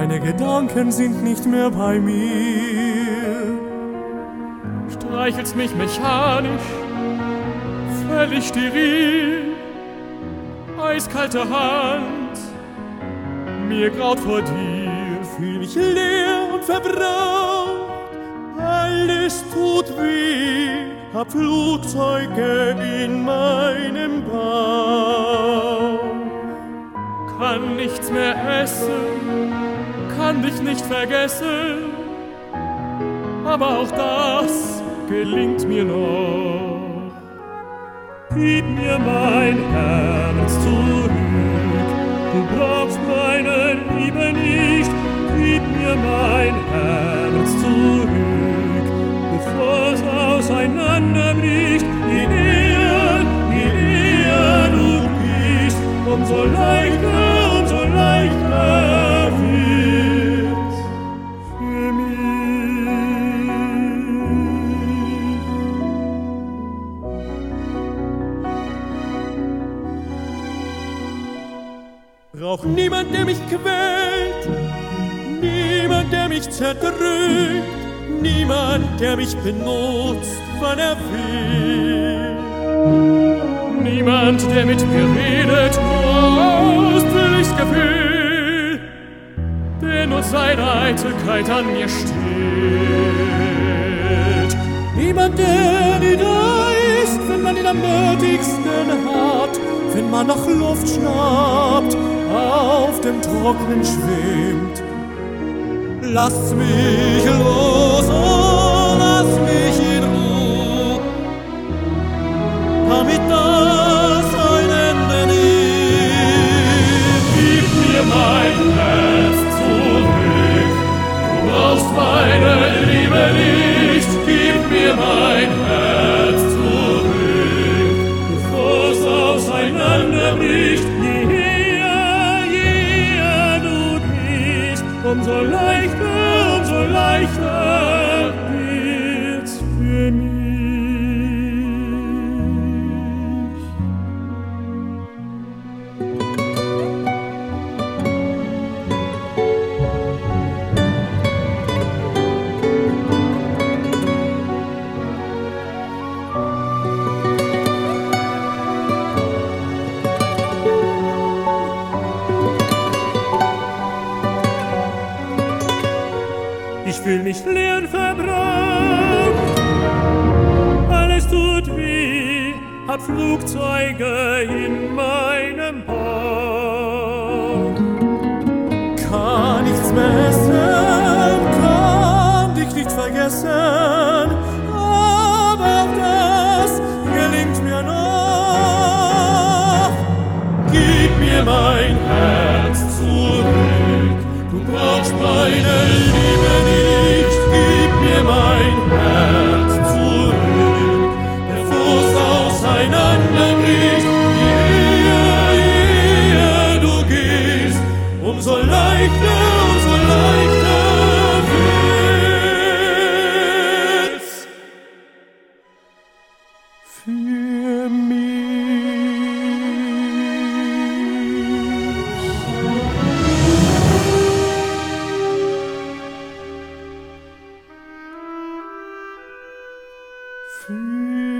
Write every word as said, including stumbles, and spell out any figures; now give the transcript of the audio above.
Meine Gedanken sind nicht mehr bei mir. Streichelst mich mechanisch, völlig steril, eiskalte Hand, mir graut vor dir. Fühl mich leer und verbraucht, alles tut weh, hab Flugzeuge in meinem Bauch. Kann nichts mehr essen, kann dich nicht vergessen, aber auch das gelingt mir noch. Gib mir mein Herz zurück, du brauchst meine Liebe nicht. Gib mir mein Herz zurück, bevor es auseinanderbricht. Je näher, je näher du gehst, umso leichter, umso leichter wird's für mich. Brauch niemand, der mich quält, niemand, der mich zerdrückt, niemand, der mich benutzt, wann er will. Niemand, der mit mir redet, nur aus Pflichtgefühl, der nur seine Eitelkeit an mir stillt. Niemand, der nie da ist, wenn man ihn am nötigsten hat, wenn man nach Luft schnappt, auf dem Trocknen schwimmt. Lass mich los, oh, lass mich in Ruhe, damit das ein Ende nimmt. Gib mir mein Herz zurück, du brauchst meine Liebe nicht. Gib mir mein Herz zurück, bevor es auseinanderbricht. Je näher, je näher du gehst, umso leichter, umso leichter wird's für mich. Ich fühl mich leer und verbraucht, alles tut weh, hab Flugzeuge in meinem Bauch. Kann nichts mehr essen, kann dich nicht vergessen, aber auch das gelingt mir noch. Gib mir mein Herz zurück, du brauchst meine Liebe nicht. Gib mir mein Herz zurück, bevor es auseinanderbricht. Je eher, je eher du gehst, umso leichter, umso leichter wird's für mich. Für